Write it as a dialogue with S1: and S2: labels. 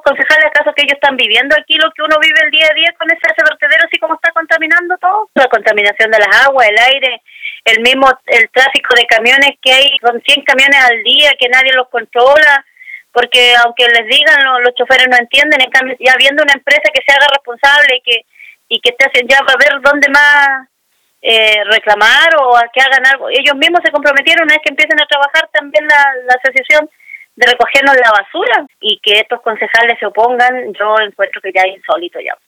S1: concejales, ¿acaso que ellos están viviendo aquí lo que uno vive el día a día con ese vertedero, así como está contaminando todo? La contaminación de las aguas, el aire, el tráfico de camiones que hay, son 100 camiones al día que nadie los controla, porque aunque les digan, los choferes no entienden. En cambio, ya viendo una empresa que se haga responsable y que esté haciendo, ya va a ver dónde más reclamar o a que hagan algo. Ellos mismos se comprometieron, una vez que empiecen a trabajar también la asociación, de recogernos la basura, y que estos concejales se opongan, yo encuentro que ya es insólito ya.